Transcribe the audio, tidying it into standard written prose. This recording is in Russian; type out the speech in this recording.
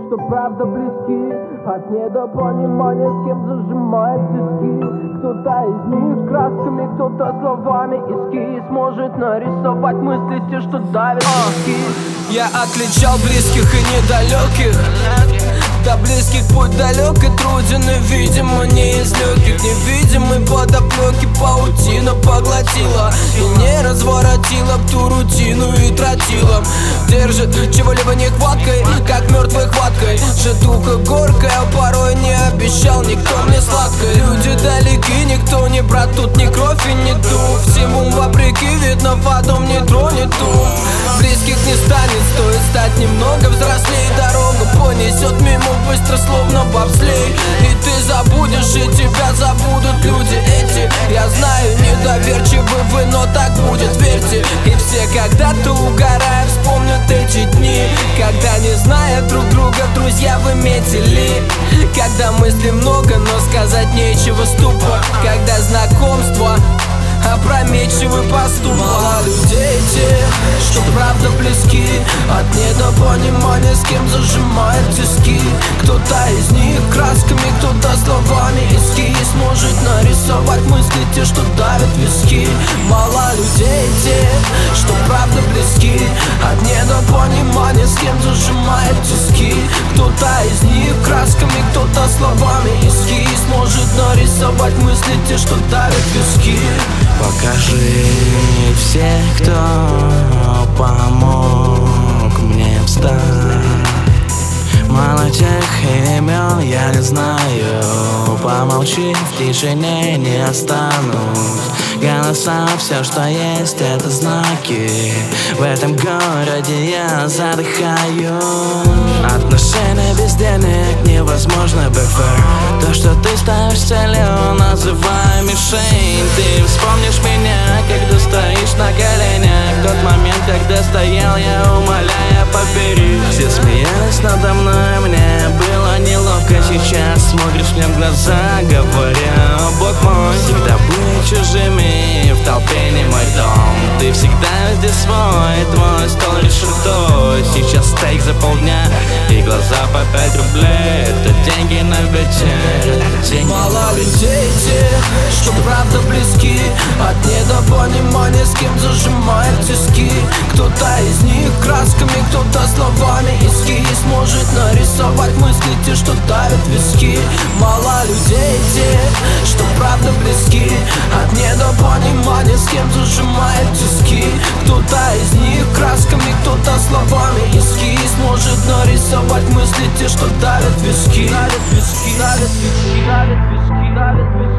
что правда близки, от недопонимания, с кем зажимает тиски. Кто-то из них красками, кто-то словами эскиз может нарисовать мысли те, что давят виски. Я отличал близких и недалеких. До близких путь далек и труден, и, видимо, не из легких. Невидимый подоплеки паутина поглотила и не разворотила б ту рутину и тротила. Держит чего-либо нехваткой, как мертвой хваткой. Житуха горькая, порой не обещал никто мне сладкой. Люди далеки, никто не брат, тут ни кровь и ни дух. Всему вопреки, видно, потом не тронет дух. Близких не станет, стоит стать немного взрослей. Дорогу понесет мимо быстро, словно бобслей. И ты забудешь, и тебя забудут люди эти. Я знаю, недоверчивы вы, но так будет, верьте. И все когда-то угорая вспомнят эти дни, когда, не зная друг друга, друзья вы метили. Когда мыслей много, но сказать нечего, ступор. Когда знакомство опрометчивый поступок. Мало людей тех, что правда близки, от недопонимания, с кем зажимает тиски. Кто-то из них красками, кто-то словами эскиз может нарисовать мысли те, что давят виски. Мало людей тех, что правда близки, от недопонимания, с кем зажимает тиски. Кто-то из них красками, кто-то словами эскиз может нарисовать мысли те, что давят виски. Покажи всех, кто помог мне встать. Мало тех имен я не знаю. Помолчи, в тишине не останусь. Голоса, все, что есть, это знаки. В этом городе я задыхаюсь. Отношения без денег невозможно, БФ. То, что ты ставишь целью, называй мишень. Ты вспомнишь меня, когда стоишь на коленях. Тот момент, когда стоял я, умоляя, побери. Все смеялись надо мной, мне было неловко. Сейчас смотришь мне в глаза, говоря: о, Бог мой. Всегда были чужими, в толпе не мой дом. Ты всегда везде свой, твой стол решетой. Сейчас стейк за полдня и глаза по 5 рублей. Это деньги на вечер, мало людей тех, что правда близки, от недопонимания, с кем зажимает тиски. Кто-то из них красками, кто-то словами эскиз может нарисовать мысли те, что давят виски. Мало людей тех, что правда близки, от недопонимания, с кем зажимает тиски. Кто-то из них красками, кто-то словами эскиз может нарисовать мысли те, что давят виски. Давят виски, давят виски, давят виски, давят виски.